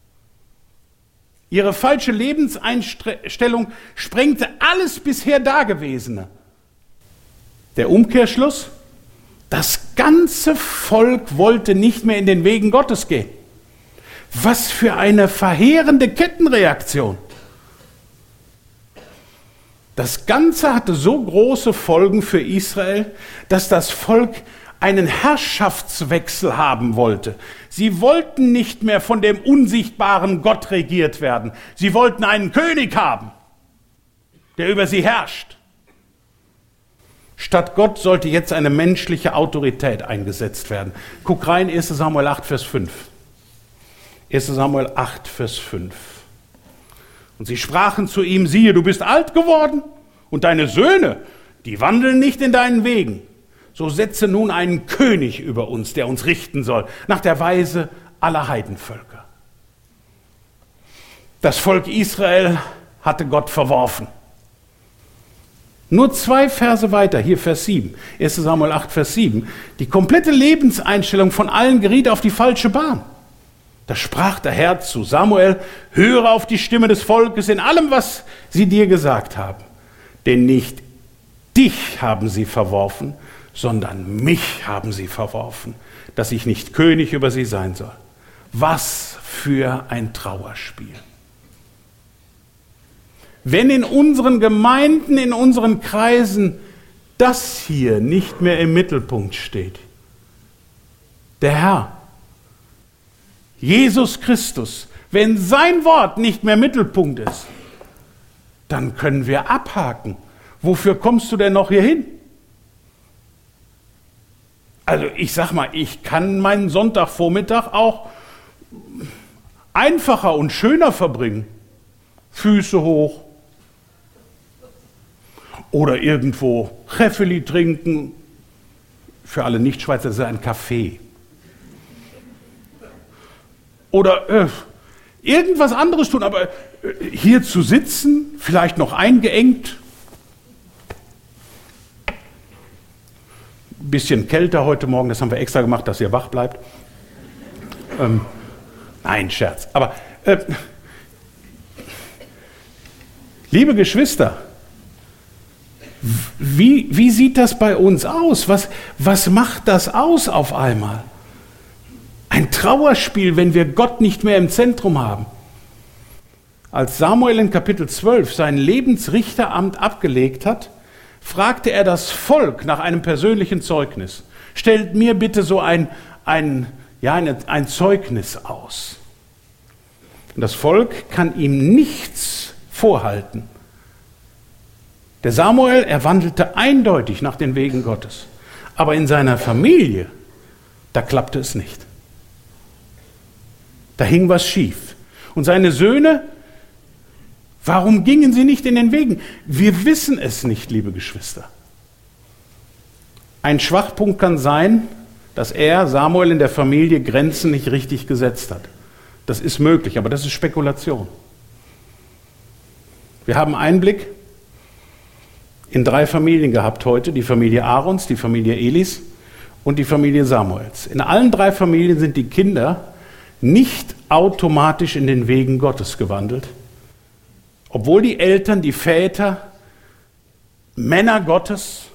Ihre falsche Lebenseinstellung sprengte alles bisher Dagewesene. Der Umkehrschluss? Das ganze Volk wollte nicht mehr in den Wegen Gottes gehen. Was für eine verheerende Kettenreaktion. Das Ganze hatte so große Folgen für Israel, dass das Volk einen Herrschaftswechsel haben wollte. Sie wollten nicht mehr von dem unsichtbaren Gott regiert werden. Sie wollten einen König haben, der über sie herrscht. Statt Gott sollte jetzt eine menschliche Autorität eingesetzt werden. Guck rein, 1. Samuel 8, Vers 5. 1. Samuel 8, Vers 5. Und sie sprachen zu ihm, siehe, du bist alt geworden und deine Söhne, die wandeln nicht in deinen Wegen. So setze nun einen König über uns, der uns richten soll, nach der Weise aller Heidenvölker. Das Volk Israel hatte Gott verworfen. Nur 2 Verse weiter, hier Vers 7, 1. Samuel 8, Vers 7. Die komplette Lebenseinstellung von allen geriet auf die falsche Bahn. Da sprach der Herr zu Samuel, höre auf die Stimme des Volkes in allem, was sie dir gesagt haben. Denn nicht dich haben sie verworfen, sondern mich haben sie verworfen, dass ich nicht König über sie sein soll. Was für ein Trauerspiel. Wenn in unseren Gemeinden, in unseren Kreisen das hier nicht mehr im Mittelpunkt steht, der Herr, Jesus Christus, wenn sein Wort nicht mehr Mittelpunkt ist, dann können wir abhaken. Wofür kommst du denn noch hier hin? Also ich sag mal, ich kann meinen Sonntagvormittag auch einfacher und schöner verbringen. Füße hoch. Oder irgendwo Cheffeli trinken. Für alle Nichtschweizer ist es ein Kaffee. Oder irgendwas anderes tun, aber hier zu sitzen, vielleicht noch eingeengt. Ein bisschen kälter heute Morgen, das haben wir extra gemacht, dass ihr wach bleibt. Nein, Scherz. Aber liebe Geschwister, wie sieht das bei uns aus? Was macht das aus auf einmal? Ein Trauerspiel, wenn wir Gott nicht mehr im Zentrum haben. Als Samuel in Kapitel 12 sein Lebensrichteramt abgelegt hat, fragte er das Volk nach einem persönlichen Zeugnis. Stellt mir bitte so ein Zeugnis aus. Und das Volk kann ihm nichts vorhalten. Der Samuel, er wandelte eindeutig nach den Wegen Gottes. Aber in seiner Familie, da klappte es nicht. Da hing was schief. Und seine Söhne, warum gingen sie nicht in den Wegen? Wir wissen es nicht, liebe Geschwister. Ein Schwachpunkt kann sein, dass Samuel in der Familie Grenzen nicht richtig gesetzt hat. Das ist möglich, aber das ist Spekulation. Wir haben Einblick in 3 Familien gehabt heute, die Familie Aarons, die Familie Elis und die Familie Samuels. In allen 3 Familien sind die Kinder nicht automatisch in den Wegen Gottes gewandelt, obwohl die Eltern, die Väter, Männer Gottes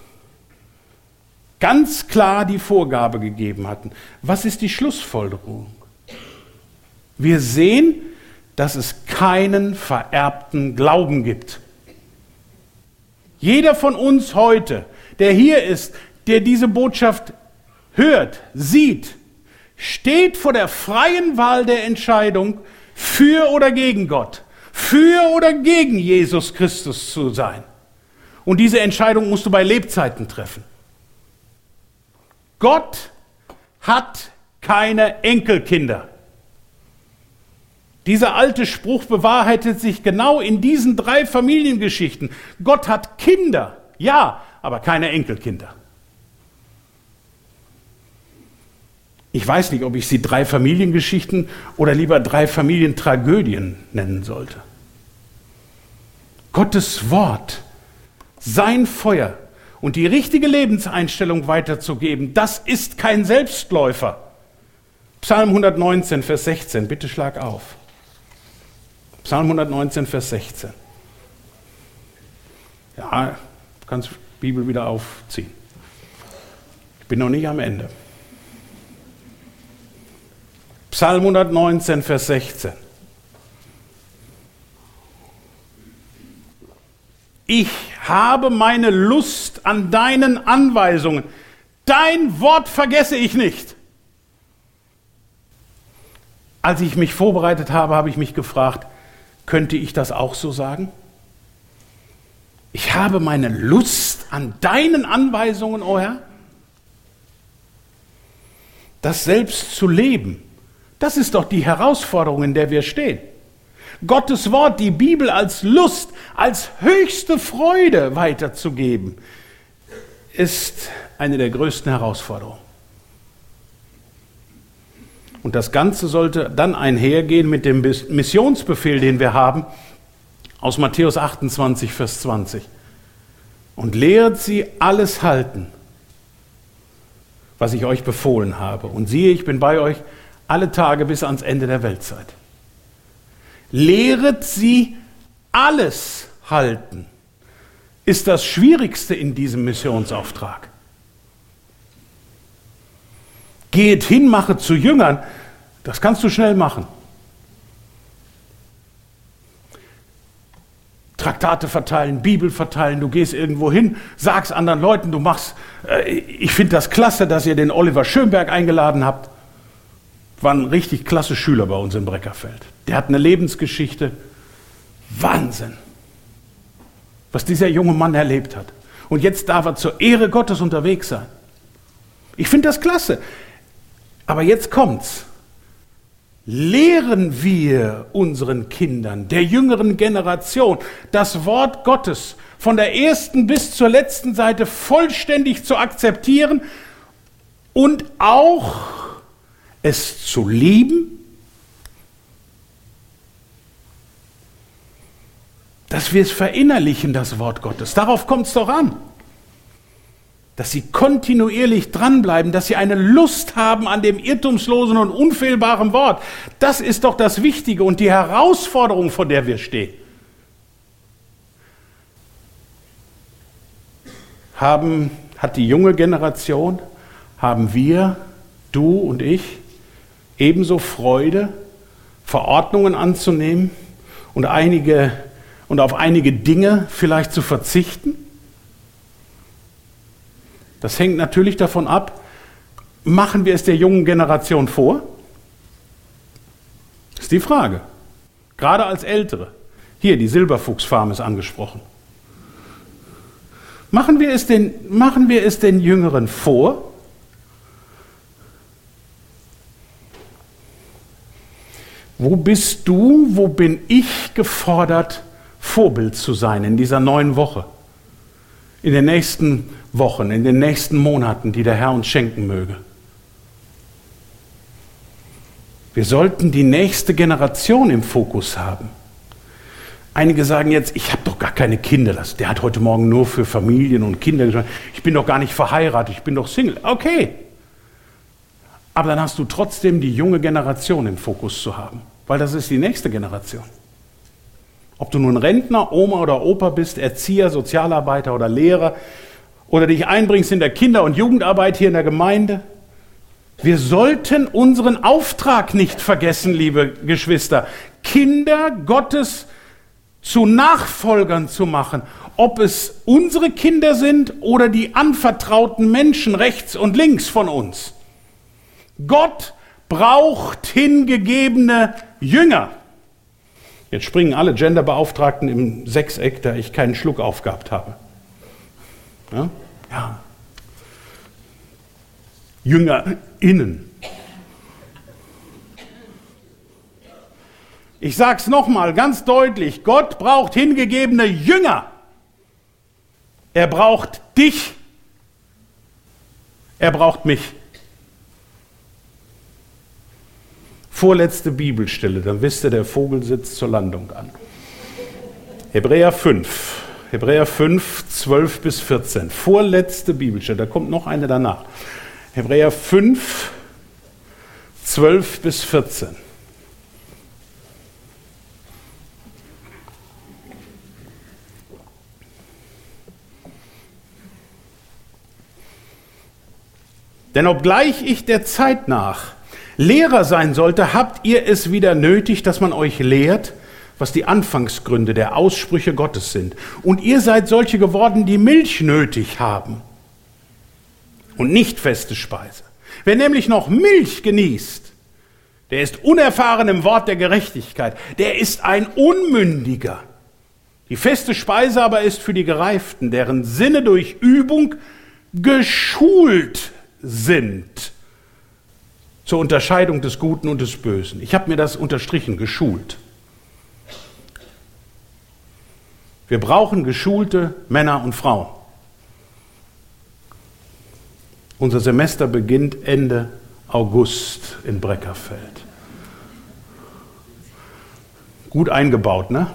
ganz klar die Vorgabe gegeben hatten. Was ist die Schlussfolgerung? Wir sehen, dass es keinen vererbten Glauben gibt. Jeder von uns heute, der hier ist, der diese Botschaft hört, sieht, steht vor der freien Wahl der Entscheidung, für oder gegen Gott, für oder gegen Jesus Christus zu sein. Und diese Entscheidung musst du bei Lebzeiten treffen. Gott hat keine Enkelkinder. Dieser alte Spruch bewahrheitet sich genau in diesen 3 Familiengeschichten. Gott hat Kinder, ja, aber keine Enkelkinder. Ich weiß nicht, ob ich sie 3 Familiengeschichten oder lieber 3 Familientragödien nennen sollte. Gottes Wort, sein Feuer und die richtige Lebenseinstellung weiterzugeben, das ist kein Selbstläufer. Psalm 119, Vers 16, bitte schlag auf. Psalm 119, Vers 16. Ja, du kannst die Bibel wieder aufziehen. Ich bin noch nicht am Ende. Psalm 119, Vers 16. Ich habe meine Lust an deinen Anweisungen. Dein Wort vergesse ich nicht. Als ich mich vorbereitet habe, habe ich mich gefragt, könnte ich das auch so sagen? Ich habe meine Lust an deinen Anweisungen, o Herr. Das selbst zu leben, das ist doch die Herausforderung, in der wir stehen. Gottes Wort, die Bibel als Lust, als höchste Freude weiterzugeben, ist eine der größten Herausforderungen. Und das Ganze sollte dann einhergehen mit dem Missionsbefehl, den wir haben, aus Matthäus 28, Vers 20. Und lehret sie alles halten, was ich euch befohlen habe. Und siehe, ich bin bei euch alle Tage bis ans Ende der Weltzeit. Lehret sie alles halten, ist das Schwierigste in diesem Missionsauftrag. Geht hin, mache zu Jüngern, das kannst du schnell machen. Traktate verteilen, Bibel verteilen, du gehst irgendwo hin, sagst anderen Leuten, du machst, ich finde das klasse, dass ihr den Oliver Schönberg eingeladen habt. War ein richtig klasse Schüler bei uns in Breckerfeld. Der hat eine Lebensgeschichte, Wahnsinn, was dieser junge Mann erlebt hat. Und jetzt darf er zur Ehre Gottes unterwegs sein. Ich finde das klasse. Aber jetzt kommt's. Lehren wir unseren Kindern, der jüngeren Generation, das Wort Gottes von der ersten bis zur letzten Seite vollständig zu akzeptieren und auch es zu lieben, dass wir es verinnerlichen, das Wort Gottes. Darauf kommt es doch an. Dass sie kontinuierlich dranbleiben, dass sie eine Lust haben an dem irrtumslosen und unfehlbaren Wort. Das ist doch das Wichtige und die Herausforderung, vor der wir stehen. Hat die junge Generation, haben wir, du und ich, ebenso Freude, Verordnungen anzunehmen und auf einige Dinge vielleicht zu verzichten? Das hängt natürlich davon ab, machen wir es der jungen Generation vor? Das ist die Frage. Gerade als Ältere. Hier, die Silberfuchsfarm ist angesprochen. Machen wir es den Jüngeren vor? Wo bist du, wo bin ich gefordert, Vorbild zu sein in dieser neuen Woche? In den nächsten Wochen, in den nächsten Monaten, die der Herr uns schenken möge. Wir sollten die nächste Generation im Fokus haben. Einige sagen jetzt, ich habe doch gar keine Kinder. Der hat heute Morgen nur für Familien und Kinder gesprochen. Ich bin doch gar nicht verheiratet, ich bin doch Single. Okay. Aber dann hast du trotzdem die junge Generation im Fokus zu haben, weil das ist die nächste Generation. Ob du nun Rentner, Oma oder Opa bist, Erzieher, Sozialarbeiter oder Lehrer oder dich einbringst in der Kinder- und Jugendarbeit hier in der Gemeinde. Wir sollten unseren Auftrag nicht vergessen, liebe Geschwister, Kinder Gottes zu Nachfolgern zu machen. Ob es unsere Kinder sind oder die anvertrauten Menschen rechts und links von uns. Gott braucht hingegebene Jünger. Jetzt springen alle Genderbeauftragten im Sechseck, da ich keinen Schluck aufgehabt habe. Ja? Ja. JüngerInnen. Ich sage es nochmal ganz deutlich, Gott braucht hingegebene Jünger. Er braucht dich. Er braucht mich. Vorletzte Bibelstelle, dann wisst ihr, der Vogel sitzt zur Landung an. Hebräer 5, 12 bis 14. Vorletzte Bibelstelle, da kommt noch eine danach. Hebräer 5, 12 bis 14. Denn obgleich ich der Zeit nach Lehrer sein sollte, habt ihr es wieder nötig, dass man euch lehrt, was die Anfangsgründe der Aussprüche Gottes sind. Und ihr seid solche geworden, die Milch nötig haben und nicht feste Speise. Wer nämlich noch Milch genießt, der ist unerfahren im Wort der Gerechtigkeit. Der ist ein Unmündiger. Die feste Speise aber ist für die Gereiften, deren Sinne durch Übung geschult sind zur Unterscheidung des Guten und des Bösen. Ich habe mir das unterstrichen, geschult. Wir brauchen geschulte Männer und Frauen. Unser Semester beginnt Ende August in Breckerfeld. Gut eingebaut, ne?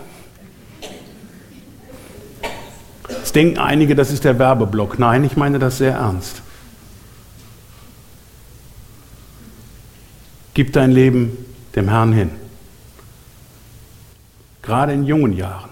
Jetzt denken einige, das ist der Werbeblock. Nein, ich meine das sehr ernst. Gib dein Leben dem Herrn hin. Gerade in jungen Jahren.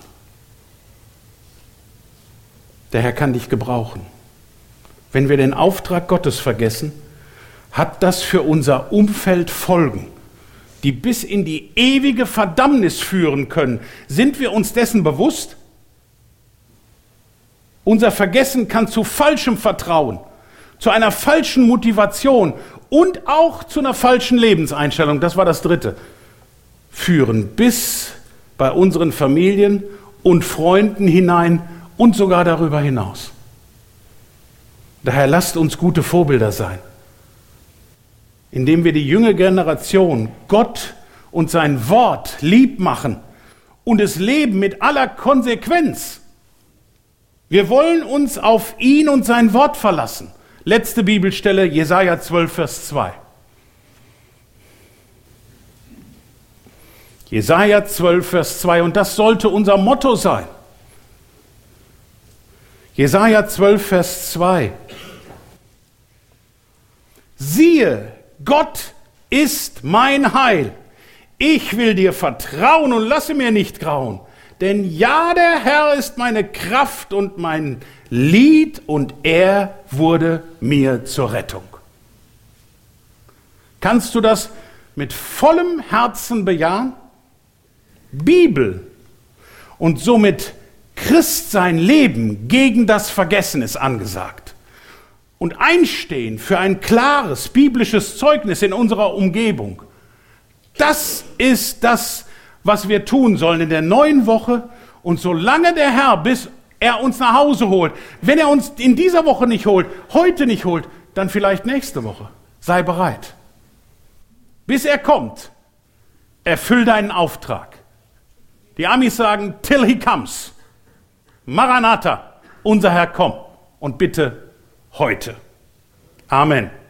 Der Herr kann dich gebrauchen. Wenn wir den Auftrag Gottes vergessen, hat das für unser Umfeld Folgen, die bis in die ewige Verdammnis führen können. Sind wir uns dessen bewusst? Unser Vergessen kann zu falschem Vertrauen, zu einer falschen Motivation und auch zu einer falschen Lebenseinstellung, das war das Dritte, führen bis bei unseren Familien und Freunden hinein und sogar darüber hinaus. Daher lasst uns gute Vorbilder sein, indem wir die junge Generation Gott und sein Wort lieb machen und es leben mit aller Konsequenz. Wir wollen uns auf ihn und sein Wort verlassen. Letzte Bibelstelle, Jesaja 12, Vers 2. Jesaja 12, Vers 2. Und das sollte unser Motto sein. Jesaja 12, Vers 2. Siehe, Gott ist mein Heil. Ich will dir vertrauen und lasse mir nicht grauen. Denn ja, der Herr ist meine Kraft und mein Lied und er wurde mir zur Rettung. Kannst du das mit vollem Herzen bejahen? Bibel und somit Christsein leben gegen das Vergessen ist angesagt. Und einstehen für ein klares biblisches Zeugnis in unserer Umgebung. Das ist das, was wir tun sollen in der neuen Woche. Und solange der Herr, bis er uns nach Hause holt, wenn er uns in dieser Woche nicht holt, heute nicht holt, dann vielleicht nächste Woche. Sei bereit. Bis er kommt, erfüll deinen Auftrag. Die Amis sagen, till he comes. Maranatha, unser Herr, komm. Und bitte heute. Amen.